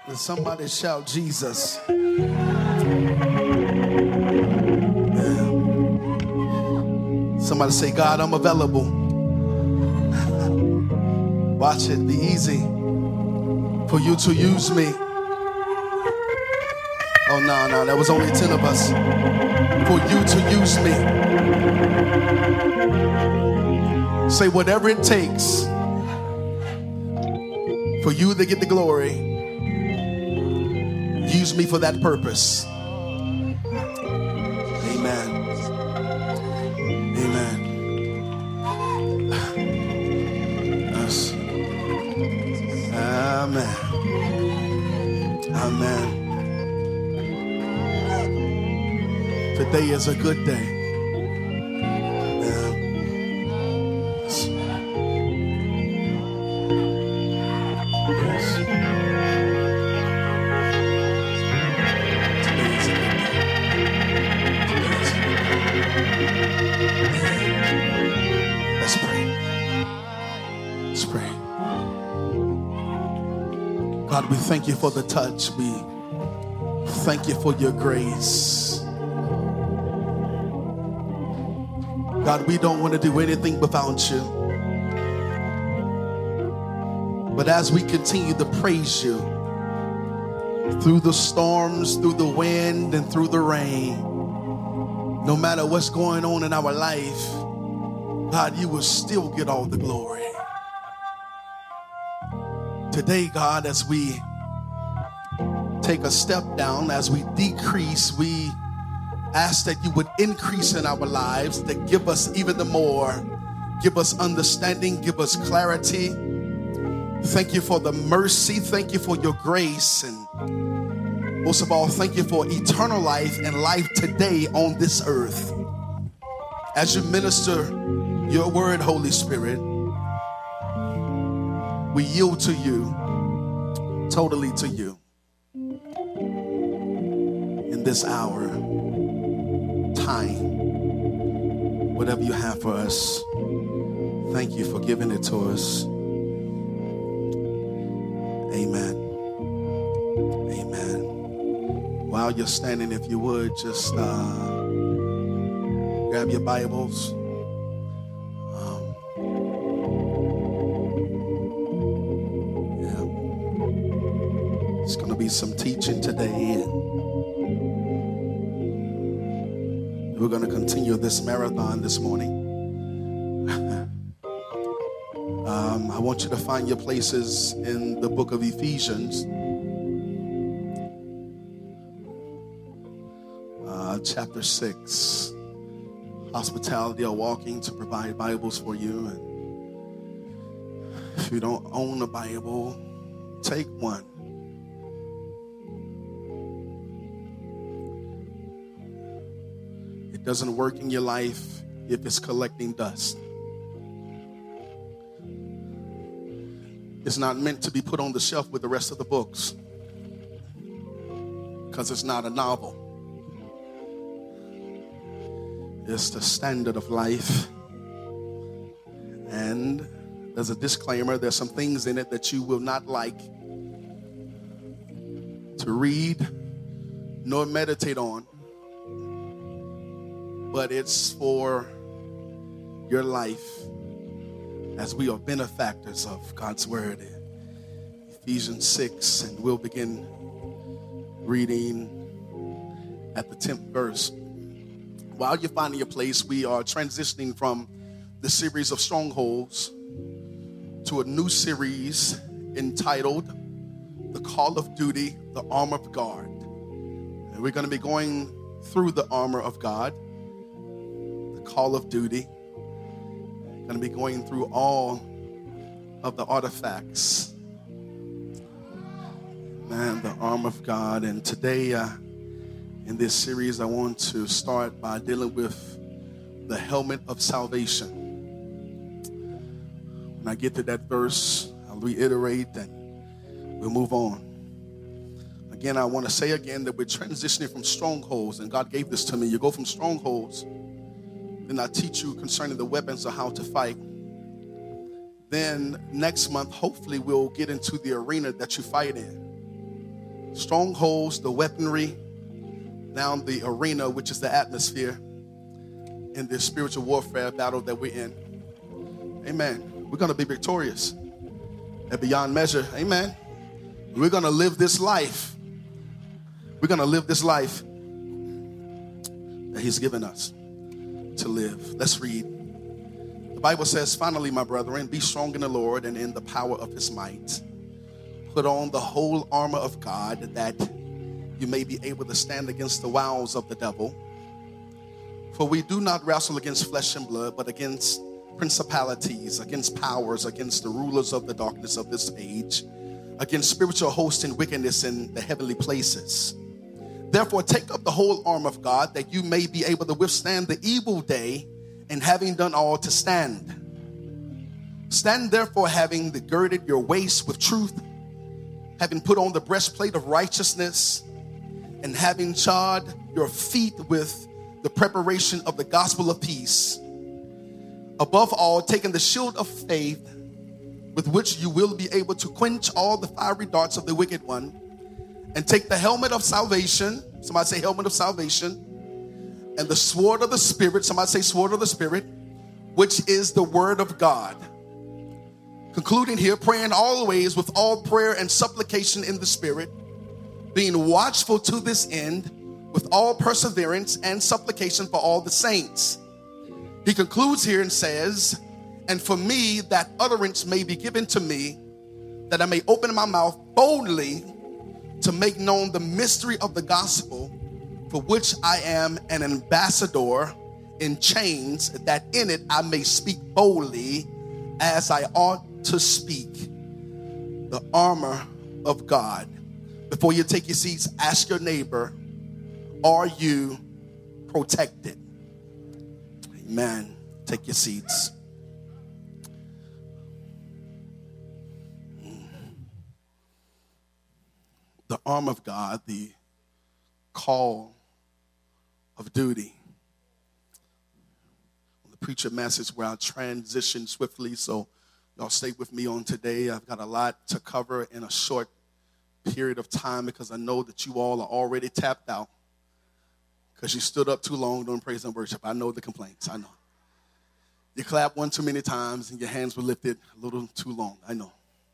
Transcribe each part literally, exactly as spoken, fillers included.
Somebody shout Jesus. Somebody say, God, I'm available. Watch it be easy for you to use me. Oh, no, no, that was only ten of us. For you to use me. Say whatever it takes for you to get the glory. Use me for that purpose. Amen. Amen. Yes. Amen. Amen. Today is a good day. Amen. Yes. Yes. Today is a good day. Today is a good day. Let's pray. Let's pray. God, we thank you for the touch. We thank you for your grace. God, we don't want to do anything without you. But as we continue to praise you through the storms, through the wind, and through the rain, no matter what's going on in our life, God, you will still get all the glory. Today, God, as we take a step down, as we decrease, we ask that you would increase in our lives, that give us even the more, give us understanding, give us clarity. Thank you for the mercy. Thank you for your grace. And most of all, thank you for eternal life and life today on this earth. As you minister your word, Holy Spirit, we yield to you, totally to you in this hour. Time, whatever you have for us, thank you for giving it to us. Amen. Amen. While you're standing, if you would, just uh, grab your Bibles. Um, yeah. It's going to be some teaching today, and we're going to continue this marathon this morning. um, I want you to find your places in the book of Ephesians, uh, chapter six. Hospitality are walking to provide Bibles for you. And if you don't own a Bible, take one. It doesn't work in your life if it's collecting dust. It's not meant to be put on the shelf with the rest of the books, because it's not a novel. It's the standard of life. And there's a disclaimer. There's some things in it that you will not like to read nor meditate on. But it's for your life, as we are benefactors of God's word. Ephesians six, and we'll begin reading at the tenth verse. While you're finding your place, we are transitioning from the series of strongholds to a new series entitled The Call of Duty, the Armor of God. And we're going to be going through the armor of God, call of duty. Going to be going through all of the artifacts, man, the armor of God. And today uh, in this series, I want to start by dealing with the helmet of salvation. When I get to that verse, I'll reiterate and we'll move on. Again, I want to say again that we're transitioning from strongholds, and God gave this to me. You go from strongholds, then I teach you concerning the weapons of how to fight. Then next month, hopefully, we'll get into the arena that you fight in. strongholds, the weaponry, now the arena, which is the atmosphere in this spiritual warfare battle that we're in. Amen. We're going to be victorious and beyond measure. Amen. We're going to live this life. We're going to live this life that he's given us to live. Let's read. The Bible says, finally, my brethren, be strong in the Lord and in the power of his might. Put on the whole armor of God, that you may be able to stand against the wiles of the devil. For we do not wrestle against flesh and blood, but against principalities, against powers, against the rulers of the darkness of this age, against spiritual hosts and wickedness in the heavenly places. Therefore, take up the whole armor of God, that you may be able to withstand the evil day, and having done all, to stand. Stand therefore, having the girded your waist with truth, having put on the breastplate of righteousness, and having shod your feet with the preparation of the gospel of peace. Above all, taking the shield of faith, with which you will be able to quench all the fiery darts of the wicked one, and take the helmet of salvation. Somebody say helmet of salvation. And the sword of the Spirit. Somebody say sword of the Spirit, which is the word of God. Concluding here, praying always with all prayer and supplication in the Spirit, being watchful to this end with all perseverance and supplication for all the saints. He concludes here and says, and for me that utterance may be given to me, that I may open my mouth boldly to make known the mystery of the gospel, for which I am an ambassador in chains, that in it I may speak boldly as I ought to speak. The armor of God. Before you take your seats, ask your neighbor, are you protected? Amen. Take your seats. The armor of God, the call of duty. The preacher message where I'll transition swiftly, so y'all stay with me on today. I've got a lot to cover in a short period of time, because I know that you all are already tapped out because you stood up too long during praise and worship. I know the complaints. I know. You clapped one too many times and your hands were lifted a little too long. I know.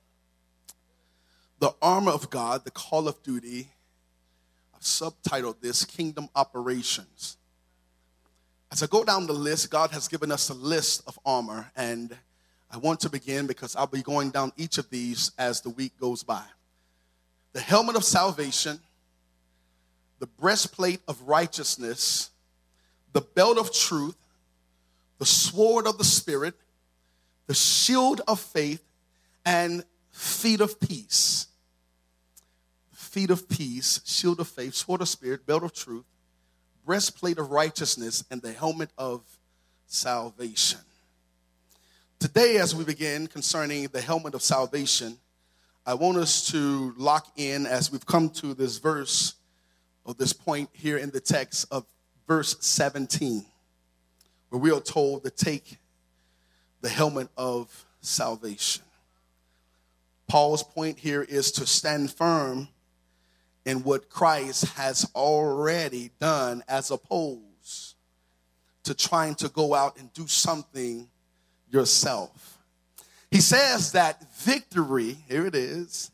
The armor of God, the call of duty. I've subtitled this Kingdom Operations. As I go down the list, God has given us a list of armor, and I want to begin because I'll be going down each of these as the week goes by. The helmet of salvation, the breastplate of righteousness, the belt of truth, the sword of the Spirit, the shield of faith, and feet of peace. Feet of peace, shield of faith, sword of spirit, belt of truth, breastplate of righteousness, and the helmet of salvation. Today, as we begin concerning the helmet of salvation, I want us to lock in as we've come to this verse, or this point here in the text of verse seventeen, where we are told to take the helmet of salvation. Paul's point here is to stand firm in what Christ has already done, as opposed to trying to go out and do something yourself. He says that victory, here it is,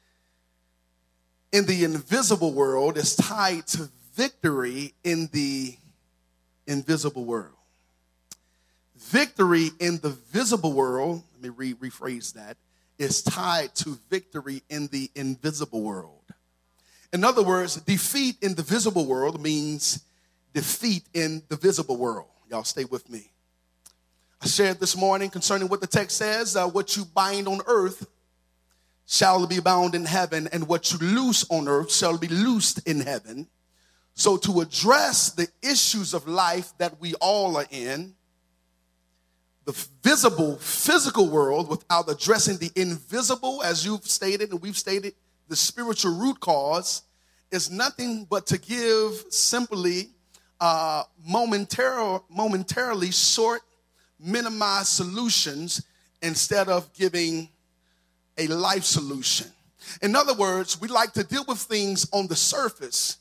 in the invisible world is tied to victory in the invisible world. Victory in the visible world, let me re- rephrase that, is tied to victory in the invisible world. In other words, defeat in the visible world means defeat in the visible world. Y'all stay with me. I shared this morning concerning what the text says, uh, what you bind on earth shall be bound in heaven, and what you loose on earth shall be loosed in heaven. So to address the issues of life that we all are in, the visible, physical world, without addressing the invisible, as you've stated and we've stated, the spiritual root cause, is nothing but to give simply uh, momentar- momentarily short, minimized solutions instead of giving a life solution. In other words, we like to deal with things on the surface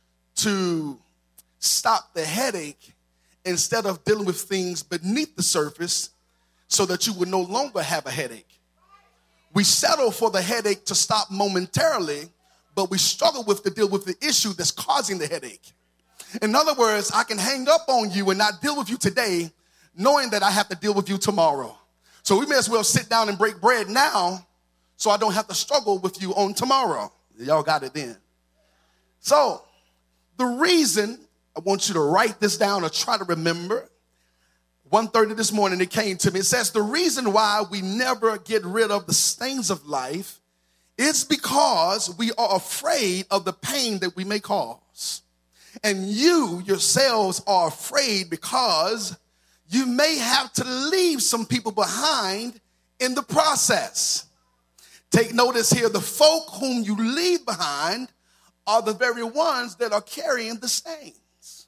to stop the headache instead of dealing with things beneath the surface so that you would no longer have a headache. We settle for the headache to stop momentarily, but we struggle with to deal with the issue that's causing the headache. In other words, I can hang up on you and not deal with you today, knowing that I have to deal with you tomorrow. So we may as well sit down and break bread now so I don't have to struggle with you on tomorrow. Y'all got it then. So the reason, I want you to write this down or try to remember. one thirty this morning it came to me. It says the reason why we never get rid of the stains of life is because we are afraid of the pain that we may cause. And you yourselves are afraid because you may have to leave some people behind in the process. Take notice here, the folk whom you leave behind are the very ones that are carrying the stains.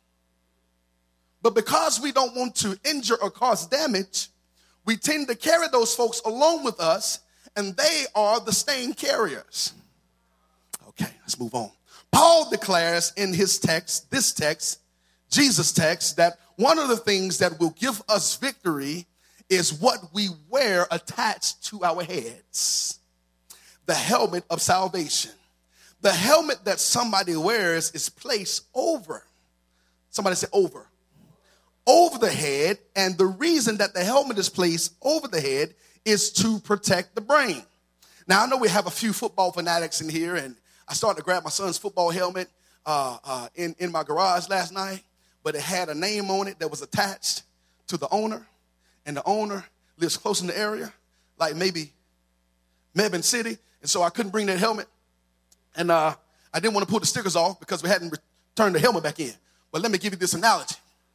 But because we don't want to injure or cause damage, we tend to carry those folks along with us, and they are the stain carriers. Okay, let's move on. Paul declares in his text, this text, Jesus' text, that one of the things that will give us victory is what we wear attached to our heads. The helmet of salvation. The helmet that somebody wears is placed over. Somebody say over. Over the head. And the reason that the helmet is placed over the head is to protect the brain. Now, I know we have a few football fanatics in here, and I started to grab my son's football helmet uh, uh, in, in my garage last night, but it had a name on it that was attached to the owner, and the owner lives close in the area, like maybe Mebane City, and so I couldn't bring that helmet, and uh, I didn't want to pull the stickers off because we hadn't returned the helmet back in. But let me give you this analogy.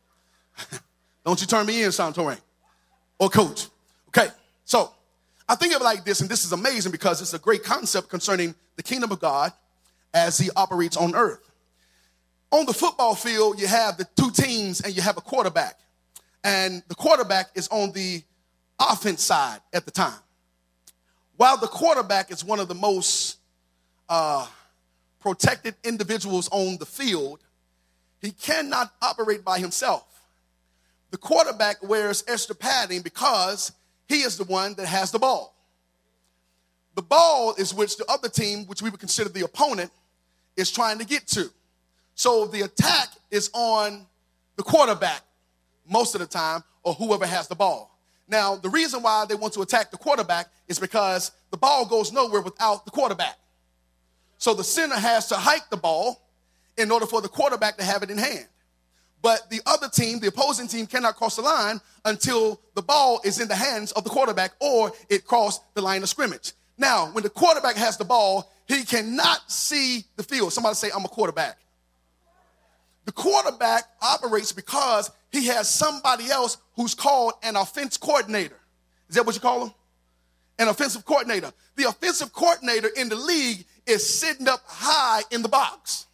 Don't you turn me in, Santorin or Coach. Okay, so I think of it like this, and this is amazing because it's a great concept concerning the kingdom of God as he operates on earth. On the football field, you have the two teams and you have a quarterback. And the quarterback is on the offense side at the time. While the quarterback is one of the most uh, protected individuals on the field, he cannot operate by himself. The quarterback wears extra padding because he is the one that has the ball. The ball is which the other team, which we would consider the opponent, is trying to get to. So the attack is on the quarterback most of the time, or whoever has the ball. Now, the reason why they want to attack the quarterback is because the ball goes nowhere without the quarterback. So the center has to hike the ball in order for the quarterback to have it in hand. But the other team, the opposing team, cannot cross the line until the ball is in the hands of the quarterback or it crossed the line of scrimmage. Now, when the quarterback has the ball, he cannot see the field. Somebody say, I'm a quarterback. The quarterback operates because he has somebody else who's called an offense coordinator. Is that what you call him? An offensive coordinator. The offensive coordinator in the league is sitting up high in the box.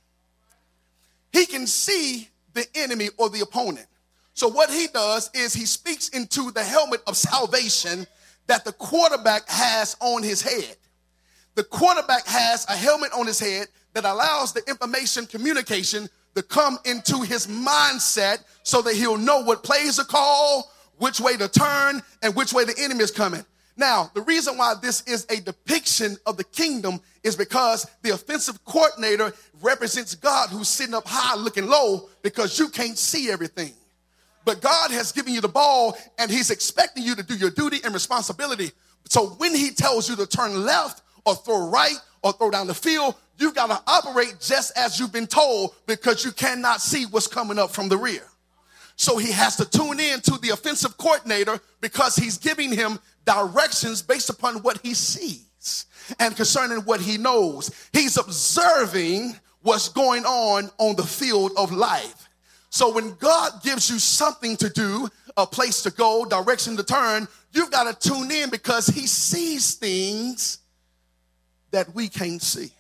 He can see the enemy or the opponent. So what he does is he speaks into the helmet of salvation that the quarterback has on his head. The quarterback has a helmet on his head that allows the information communication to come into his mindset so that he'll know what plays are called, which way to turn, and which way the enemy is coming. Now, the reason why this is a depiction of the kingdom is because the offensive coordinator represents God who's sitting up high looking low because you can't see everything. But God has given you the ball and he's expecting you to do your duty and responsibility. So when he tells you to turn left or throw right or throw down the field, you've got to operate just as you've been told because you cannot see what's coming up from the rear. So he has to tune in to the offensive coordinator because he's giving him directions based upon what he sees and concerning what he knows. He's observing what's going on on the field of life. So when God gives you something to do, a place to go, direction to turn, you've got to tune in because he sees things that we can't see.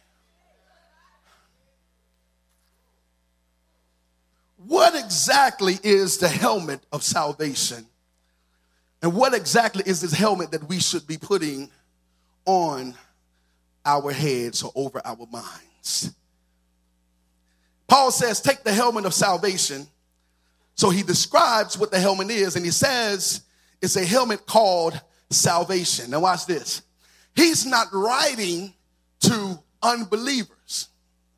What exactly is the helmet of salvation? And what exactly is this helmet that we should be putting on our heads or over our minds. Paul says, take the helmet of salvation. So he describes what the helmet is, and he says it's a helmet called salvation. Now watch this. He's not writing to unbelievers,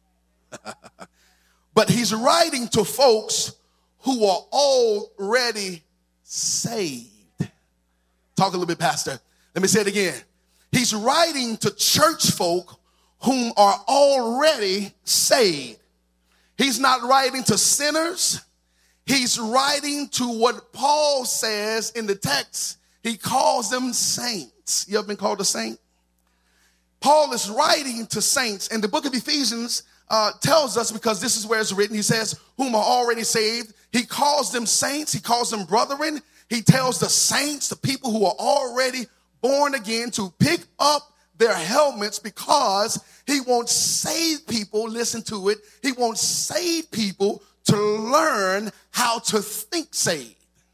but he's writing to folks who are already saved. Talk a little bit, Pastor. Let me say it again. He's writing to church folk whom are already saved. He's not writing to sinners. He's writing to what Paul says in the text. He calls them saints. You ever been called a saint? Paul is writing to saints. And the book of Ephesians uh, tells us, because this is where it's written, he says, whom are already saved. He calls them saints. He calls them brethren. He tells the saints, the people who are already born again, to pick up their helmets, because he won't save people, listen to it, he won't save people to learn how to think saved.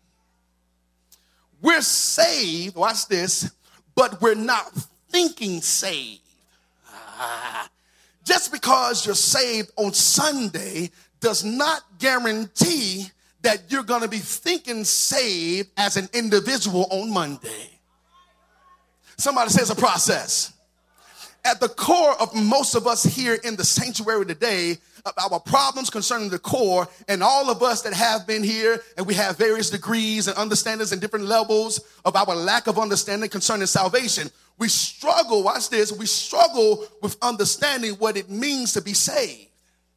We're saved, watch this, but we're not thinking saved. Ah. Just because you're saved on Sunday does not guarantee that you're going to be thinking saved as an individual on Monday. Somebody says a process. At the core of most of us here in the sanctuary today, our problems concerning the core, and all of us that have been here, and we have various degrees and understandings and different levels of our lack of understanding concerning salvation. We struggle, watch this, we struggle with understanding what it means to be saved.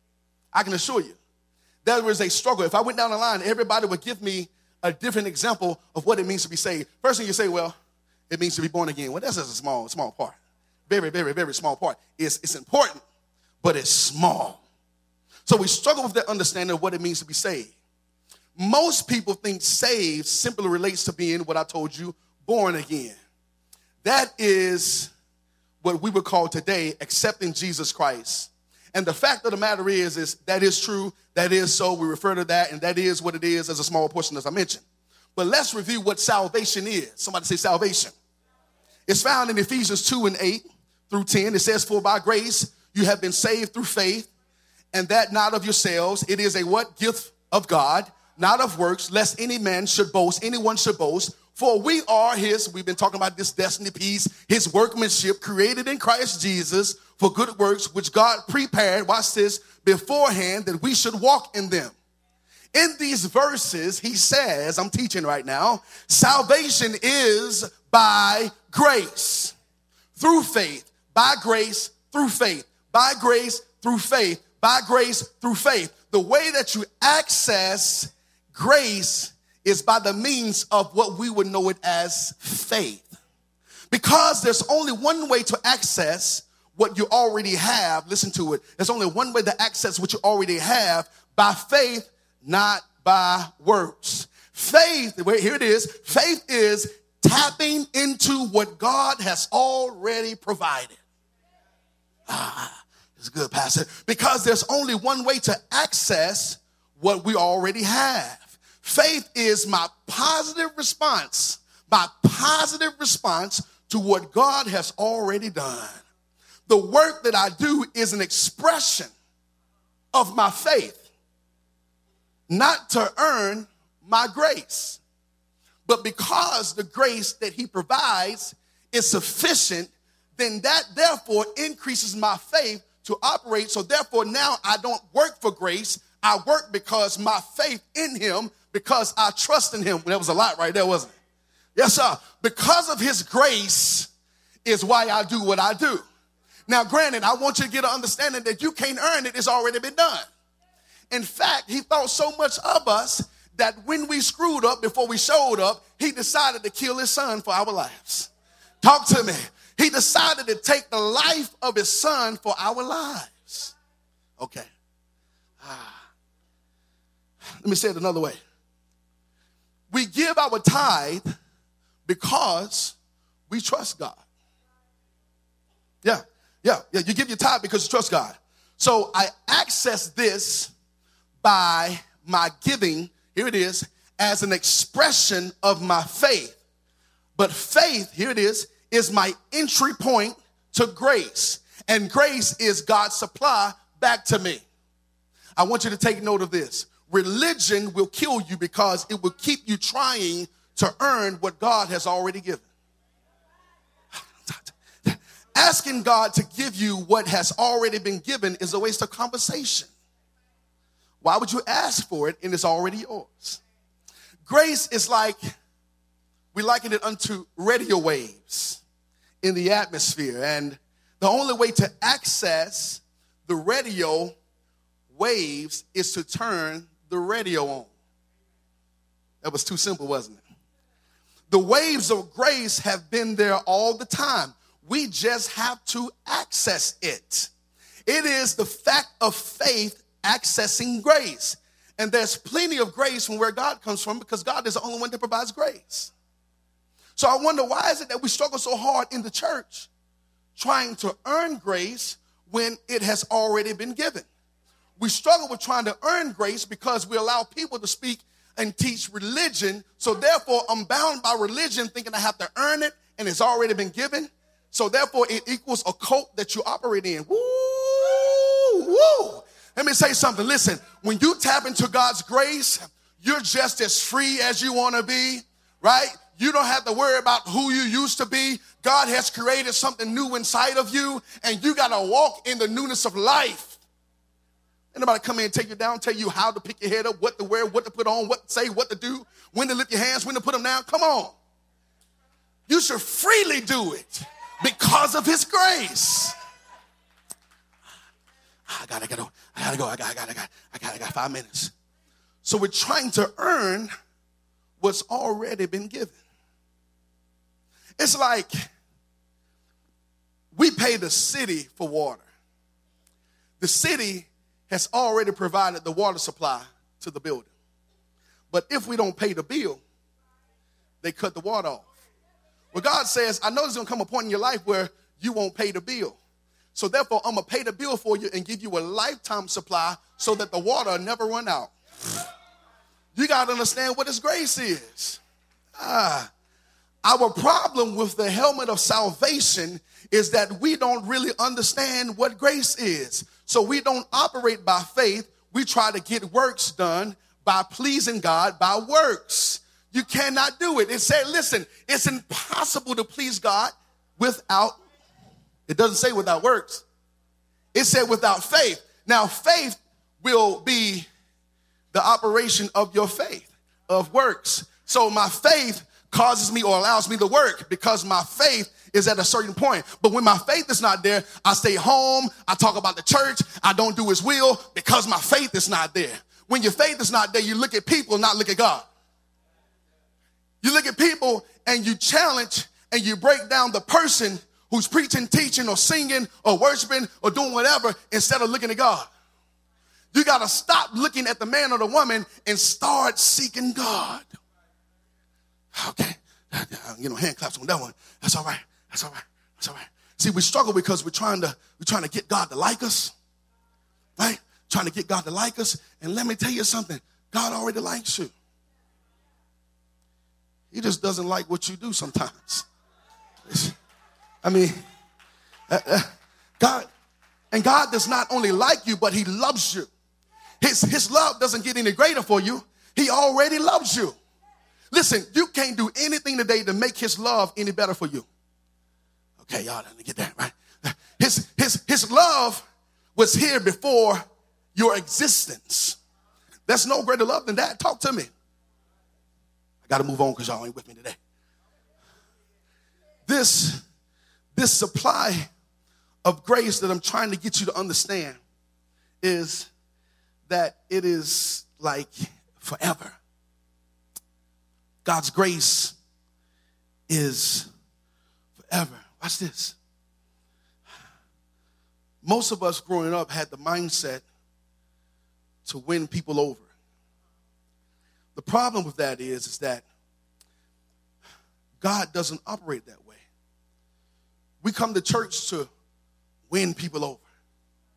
I can assure you, there is a struggle. If I went down the line, everybody would give me a different example of what it means to be saved. First thing you say, well, it means to be born again. Well, that's just a small, small part. Very, very, very small part. It's, it's important, but it's small. So we struggle with that understanding of what it means to be saved. Most people think saved simply relates to being, what I told you, born again. That is what we would call today accepting Jesus Christ. And the fact of the matter is, is that is true. That is so. We refer to that, and that is what it is as a small portion, as I mentioned. But let's review what salvation is. Somebody say salvation. It's found in Ephesians two and eight through ten. It says, for by grace you have been saved through faith, and that not of yourselves. It is a what? Gift of God, not of works, lest any man should boast, anyone should boast. For we are his, we've been talking about this destiny piece, his workmanship, created in Christ Jesus for good works, which God prepared, watch this, beforehand, that we should walk in them. In these verses, he says, I'm teaching right now, salvation is by grace, through faith, by grace, through faith, by grace, through faith, by grace, through faith. The way that you access grace is by the means of what we would know it as faith. Because there's only one way to access what you already have. Listen to it. There's only one way to access what you already have, by faith, not by works. Faith, wait, here it is. Faith is tapping into what God has already provided. Ah, it's good, Pastor. Because there's only one way to access what we already have. Faith is my positive response, my positive response to what God has already done. The work that I do is an expression of my faith, not to earn my grace, but because the grace that he provides is sufficient, then that therefore increases my faith to operate. So therefore now I don't work for grace. I work because my faith in him, because I trust in him. That was a lot right there, wasn't it? Yes, sir. Because of his grace is why I do what I do. Now, granted, I want you to get an understanding that you can't earn it. It's already been done. In fact, he thought so much of us that when we screwed up, before we showed up, he decided to kill his son for our lives. Talk to me. He decided to take the life of his son for our lives. Okay. Ah. Let me say it another way. We give our tithe because we trust God. Yeah, yeah, yeah. You give your tithe because you trust God. So I access this by my giving, here it is, as an expression of my faith. But faith, here it is, is my entry point to grace. And grace is God's supply back to me. I want you to take note of this. Religion will kill you because it will keep you trying to earn what God has already given. Asking God to give you what has already been given is a waste of conversation. Why would you ask for it and it's already yours? Grace is like, we liken it unto radio waves in the atmosphere. And the only way to access the radio waves is to turn the radio on. That was too simple, wasn't it? The waves of grace have been there all the time. We just have to access it. It is the fact of faith accessing grace. And there's plenty of grace from where God comes from because God is the only one that provides grace. So I wonder, why is it that we struggle so hard in the church trying to earn grace when it has already been given? We struggle with trying to earn grace because we allow people to speak and teach religion. So therefore, I'm bound by religion thinking I have to earn it and it's already been given. So therefore, it equals a cult that you operate in. Woo, woo. Let me say something. Listen, when you tap into God's grace, you're just as free as you want to be, right? You don't have to worry about who you used to be. God has created something new inside of you, and you got to walk in the newness of life. Anybody come in and take you down, tell you how to pick your head up, what to wear, what to put on, what to say, what to do, when to lift your hands, when to put them down. Come on. You should freely do it because of his grace. I gotta go. I gotta go. I got. I got. I got. I got. I got five minutes. So we're trying to earn what's already been given. It's like we pay the city for water. The city has already provided the water supply to the building. But if we don't pay the bill, they cut the water off. Well, God says, I know there's going to come a point in your life where you won't pay the bill. So therefore, I'm going to pay the bill for you and give you a lifetime supply so that the water never run out. You got to understand what his grace is. Ah, our problem with the helmet of salvation is that we don't really understand what grace is. So we don't operate by faith. We try to get works done by pleasing God by works. You cannot do it. It said, listen, it's impossible to please God without, it doesn't say without works. It said without faith. Now, faith will be the operation of your faith, of works. So my faith causes me or allows me to work because my faith is at a certain point. But when my faith is not there, I stay home, I talk about the church, I don't do his will because my faith is not there. When your faith is not there, you look at people, not look at God. You look at people and you challenge and you break down the person who's preaching, teaching, or singing, or worshiping, or doing whatever instead of looking at God. You got to stop looking at the man or the woman and start seeking God. Okay, you know, hand claps on that one. That's all right. That's all right. That's all right. See, we struggle because we're trying to we're trying to get God to like us, right? Trying to get God to like us. And let me tell you something. God already likes you. He just doesn't like what you do sometimes. I mean, uh, uh, God, and God does not only like you, but he loves you. His, his love doesn't get any greater for you. He already loves you. Listen, you can't do anything today to make his love any better for you. Okay, y'all didn't get that, right? His, his, his love was here before your existence. There's no greater love than that. Talk to me. I got to move on because y'all ain't with me today. This, this supply of grace that I'm trying to get you to understand is that it is like forever. God's grace is forever. Watch this. Most of us growing up had the mindset to win people over. The problem with that is, is that God doesn't operate that way. We come to church to win people over,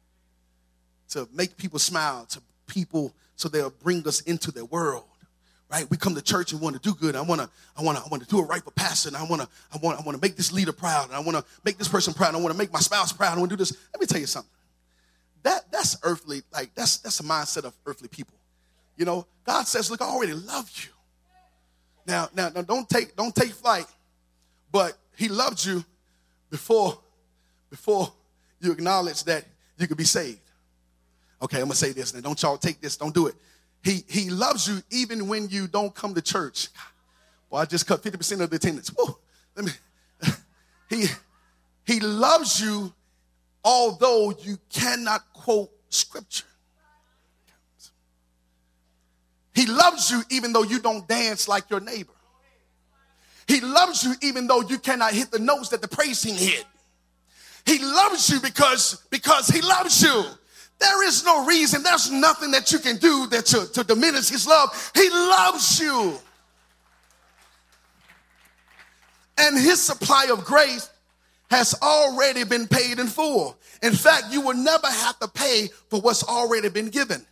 to make people smile, to people so they'll bring us into their world. right? We come to church and want to do good. I want to, I want to, I want to do it right for pastor. And I want to, I want, I want to make this leader proud. And I want to make this person proud. And I want to make my spouse proud. I want to do this. Let me tell you something. That that's earthly, like that's that's a mindset of earthly people. You know, God says, look, I already love you. Now, now, now don't take, don't take flight, but he loved you before, before you acknowledge that you could be saved. Okay, I'm gonna say this, and don't y'all take this, don't do it. He he loves you even when you don't come to church. Well, I just cut fifty percent of the attendance. Whoa, let me. He he loves you, although you cannot quote scripture. He loves you even though you don't dance like your neighbor. He loves you even though you cannot hit the notes that the praise team hit. He loves you because, because he loves you. There is no reason, there's nothing that you can do that to, to diminish his love. He loves you. And his supply of grace has already been paid in full. In fact, you will never have to pay for what's already been given.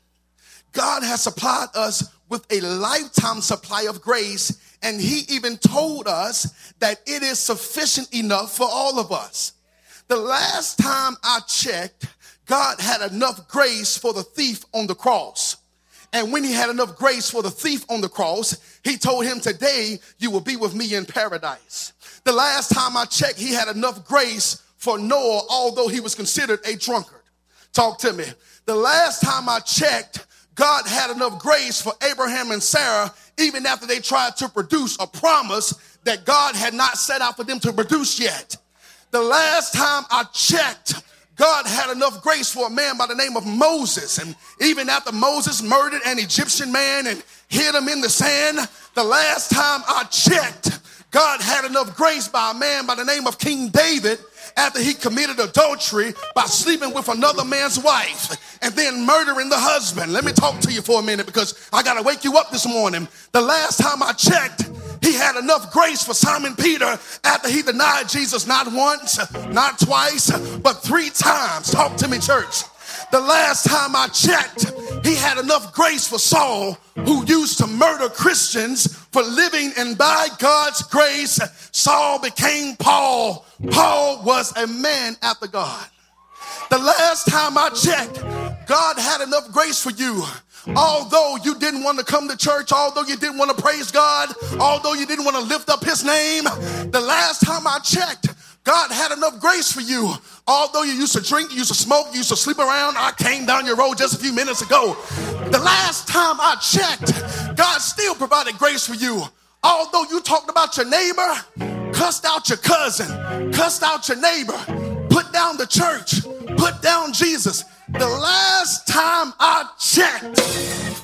God has supplied us with a lifetime supply of grace, and he even told us that it is sufficient enough for all of us. The last time I checked, God had enough grace for the thief on the cross. And when he had enough grace for the thief on the cross, he told him, today you will be with me in paradise. The last time I checked, he had enough grace for Noah, although he was considered a drunkard. Talk to me. The last time I checked, God had enough grace for Abraham and Sarah, even after they tried to produce a promise that God had not set out for them to produce yet. The last time I checked, God had enough grace for a man by the name of Moses. And even after Moses murdered an Egyptian man and hid him in the sand, the last time I checked, God had enough grace by a man by the name of King David after he committed adultery by sleeping with another man's wife and then murdering the husband. Let me talk to you for a minute because I got to wake you up this morning. The last time I checked, he had enough grace for Simon Peter after he denied Jesus not once, not twice, but three times. Talk to me, church. The last time I checked, he had enough grace for Saul, who used to murder Christians for living, and by God's grace, Saul became Paul. Paul was a man after God. The last time I checked, God had enough grace for you. Although you didn't want to come to church, although you didn't want to praise God, although you didn't want to lift up his name, the last time I checked, God had enough grace for you. Although you used to drink, you used to smoke, you used to sleep around. I came down your road just a few minutes ago. The last time I checked, God still provided grace for you. Although you talked about your neighbor, cussed out your cousin, cussed out your neighbor, put down the church, put down Jesus. The last time I checked,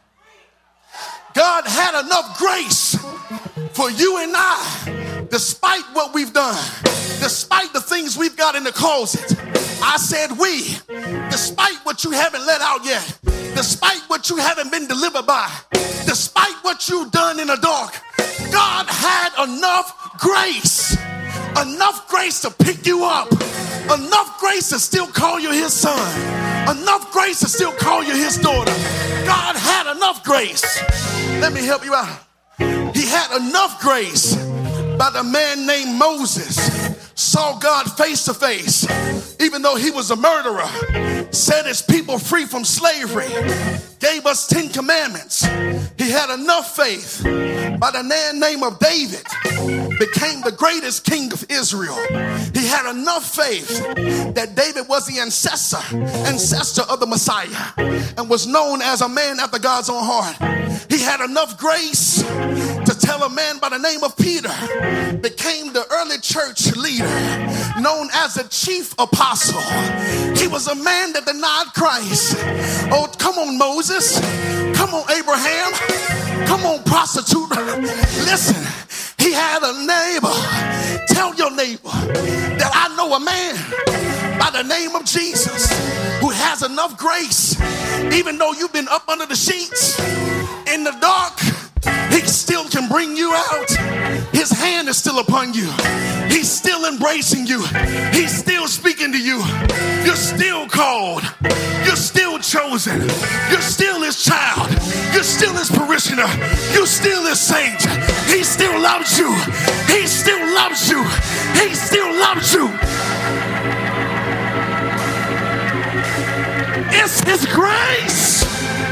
God had enough grace for you and I, despite what we've done, despite the things we've got in the closet. I said we, despite what you haven't let out yet, despite what you haven't been delivered by, despite what you've done in the dark, God had enough grace, enough grace to pick you up, enough grace to still call you his son, enough grace to still call you his daughter. God had enough grace. Let me help you out. He had enough grace by the man named Moses, saw God face to face, even though he was a murderer, set his people free from slavery, gave us Ten Commandments. He had enough faith by the man name of David, became the greatest king of Israel. He had enough faith that David was the ancestor, ancestor of the Messiah, and was known as a man after God's own heart. He had enough grace to tell a man by the name of Peter, became the early church leader, known as the chief apostle. He was a man that denied Christ. Oh, come on, Moses. Come on, Abraham. Come on, prostitute. Listen, he had a neighbor. Tell your neighbor that I know a man by the name of Jesus who has enough grace. Even though you've been up under the sheets in the dark, he still can bring you out. His hand is still upon you. He's still embracing you. He's still speaking to you. You're still called. You're still chosen. You're still his child. You're still his parishioner. You're still his saint. He still loves you. He still loves you. He still loves you. It's his grace.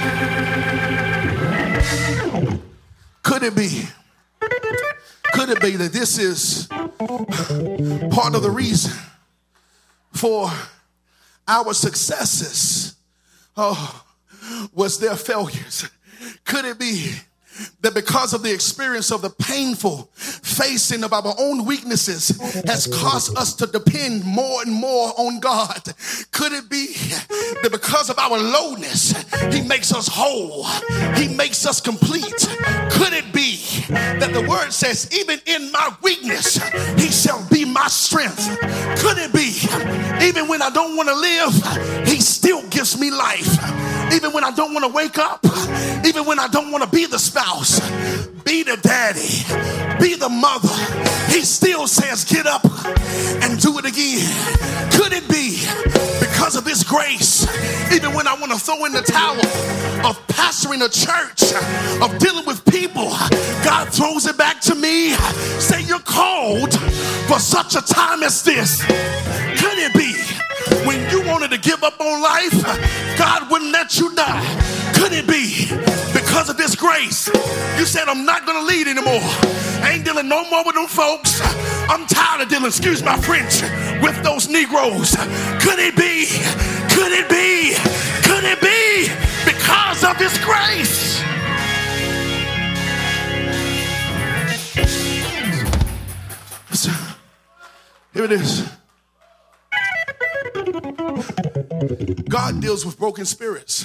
Could it be? Could it be that this is part of the reason for our successes? Oh, was their failures? Could it be that because of the experience of the painful facing of our own weaknesses has caused us to depend more and more on God? Could it be that because of our lowness, he makes us whole? He makes us complete? Could it be that the word says, even in my weakness, he shall be my strength? Could it be, even when I don't want to live, he still gives me life? Even when I don't want to wake up, even when I don't want to be the spouse, be the daddy, be the mother, he still says, get up and do it again. Could it be because of his grace, even when I want to throw in the towel of pastoring a church, of dealing with people, God throws it back to me, say you're called for such a time as this? Could it be when you wanted to give up on life, God wouldn't let you die? Could it be because of this grace, you said, I'm not going to lead anymore. I ain't dealing no more with them folks. I'm tired of dealing, excuse my French, with those Negroes. Could it be, could it be, could it be because of his grace? Listen, here it is. God deals with broken spirits.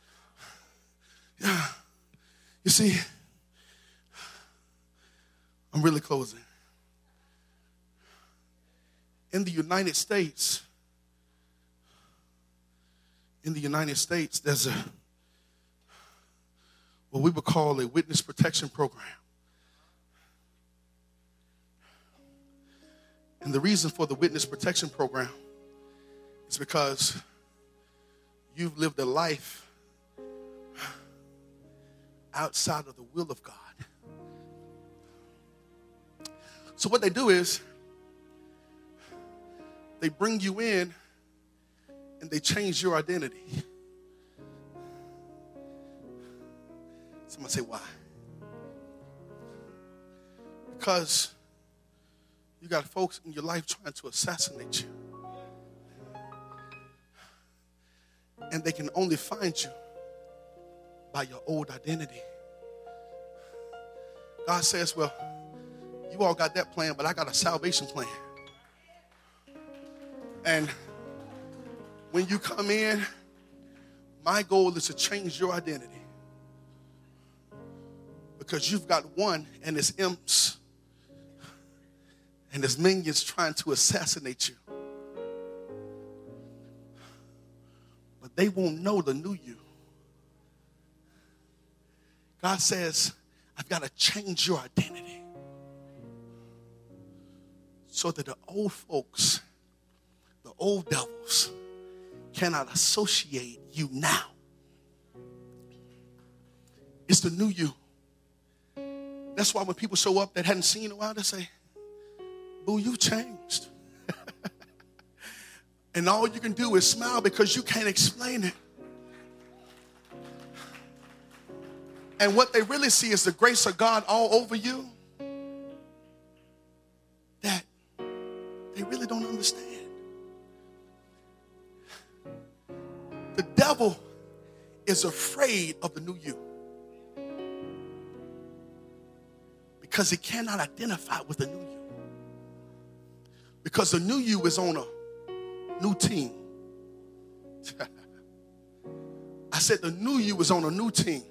Yeah. You see, I'm really closing. In the United States, in the United States, there's a what we would call a witness protection program. And the reason for the witness protection program is because you've lived a life outside of the will of God. So what they do is they bring you in and they change your identity. Somebody say, why? Because you got folks in your life trying to assassinate you. And they can only find you by your old identity. God says, well, you all got that plan, but I got a salvation plan. And when you come in, my goal is to change your identity. Because you've got one and his imps and his minions trying to assassinate you. But they won't know the new you. God says, I've got to change your identity so that the old folks, the old devils, cannot associate you now. It's the new you. That's why when people show up that hadn't seen you in a while, they say, boo, you changed. And all you can do is smile because you can't explain it. And what they really see is the grace of God all over you that they really don't understand. The devil is afraid of the new you because he cannot identify with the new you. Because the new you is on a new team. I said the new you is on a new team.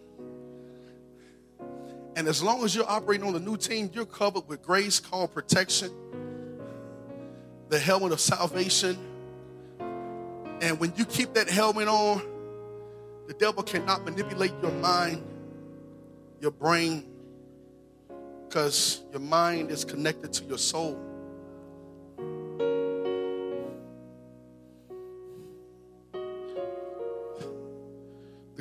And as long as you're operating on the new team, you're covered with grace called protection, the helmet of salvation. And when you keep that helmet on, the devil cannot manipulate your mind, your brain, because your mind is connected to your soul.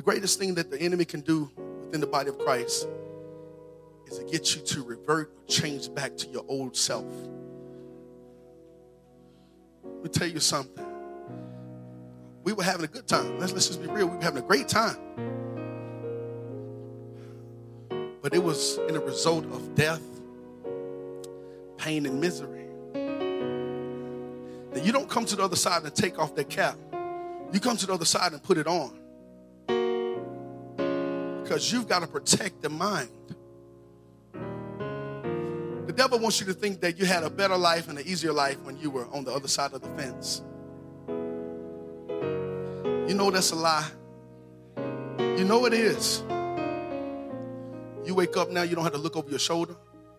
greatest thing that the enemy can do within the body of Christ is to get you to revert or change back to your old self. Let me tell you something. We were having a good time. Let's, let's just be real. We were having a great time. But it was in a result of death, pain, and misery. That you don't come to the other side and take off that cap. You come to the other side and put it on. Because you've got to protect the mind. The devil wants you to think that you had a better life and an easier life when you were on the other side of the fence. You know that's a lie. You know it is. You wake up now, you don't have to look over your shoulder.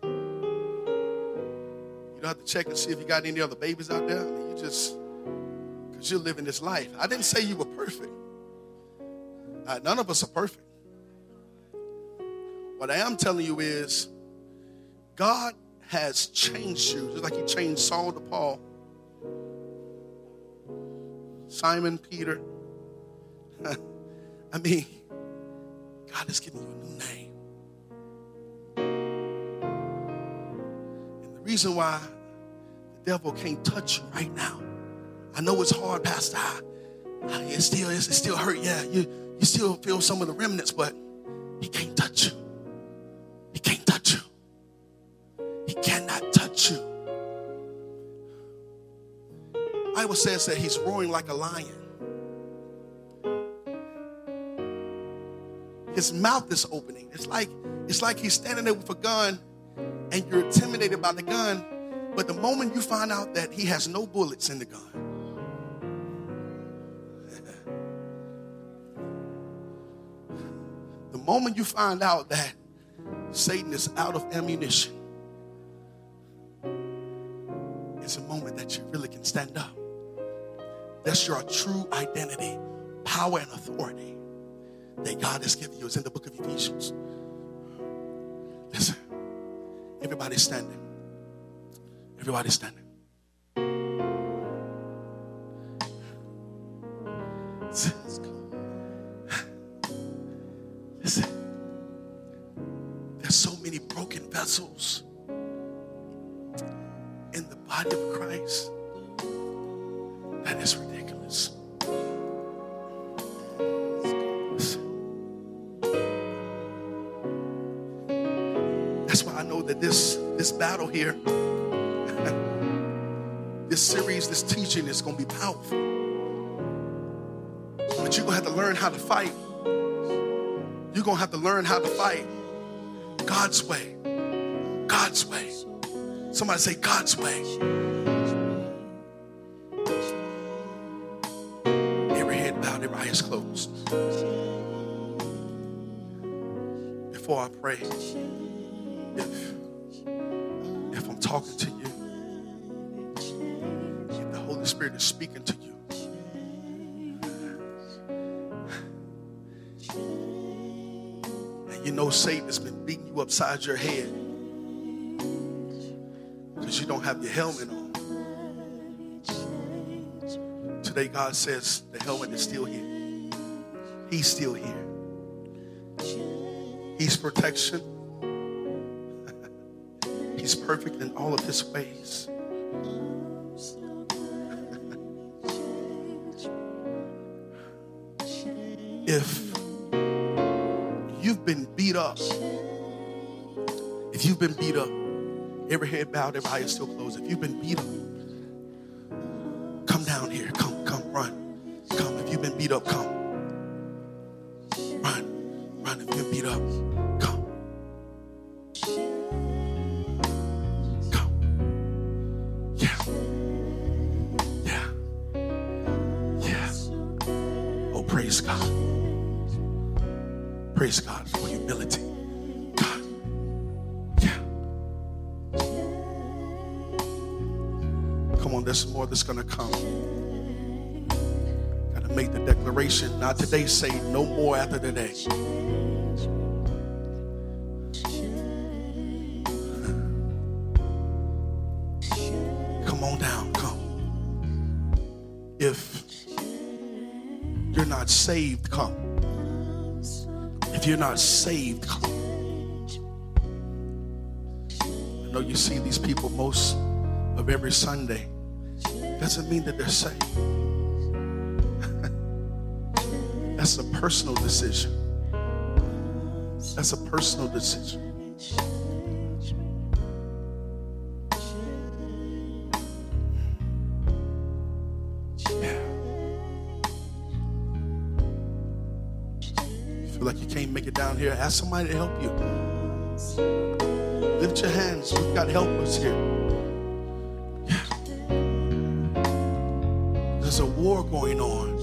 You don't have to check and see if you got any other babies out there. I mean, you just, because you're living this life. I didn't say you were perfect. Uh, none of us are perfect. What I am telling you is, God has changed you, just like he changed Saul to Paul, Simon, Peter. I mean, God has given you a new name. And the reason why the devil can't touch you right now, I know it's hard, Pastor. I, I, it still it still hurt. Yeah, you, you still feel some of the remnants, but he can't touch you. He can't touch you. He cannot touch you. The Bible says that he's roaring like a lion. His mouth is opening. It's like, it's like he's standing there with a gun and you're intimidated by the gun, but the moment you find out that he has no bullets in the gun, the moment you find out that Satan is out of ammunition, it's a moment that you really can stand up. That's your true identity, power, and authority that God has given you. Is in the book of Ephesians. Listen, everybody's standing. Everybody's standing. Listen, there's so many broken vessels in the body of Christ that is ridiculous. That's why I know that this, this battle here, this series, this teaching is going to be powerful. But you're going to have to learn how to fight. You're going to have to learn how to fight God's way. God's way. Somebody say God's way. Every head bowed, every eye is closed. Before I pray, if, if I'm talking to you, if the Holy Spirit is speaking to you, and you know Satan has been beating you upside your head because you don't have your helmet on. Today God says the helmet is still here. He's still here. He's protection. He's perfect in all of his ways. If you've been beat up, if you've been beat up, every head bowed, every eye is still closed. If you've been beat up, come down here. Come, come, run. Come. If you've been beat up, come. Run. Run. If you've been beat up, come. Come. Yeah. Yeah. Yeah. Oh, praise God. Praise God for humility. God. Yeah. Come on, there's more that's going to come. Got to make the declaration. Not today, say no more after today. Come on down, come. If you're not saved, come. if you're not saved, I know you see these people most of every Sunday. Doesn't mean that they're saved. That's a personal decision. That's a personal decision. Yeah. You feel like you can't make it down here? Ask somebody to help you. Lift your hands. We've got helpers here. Yeah. There's a war going on.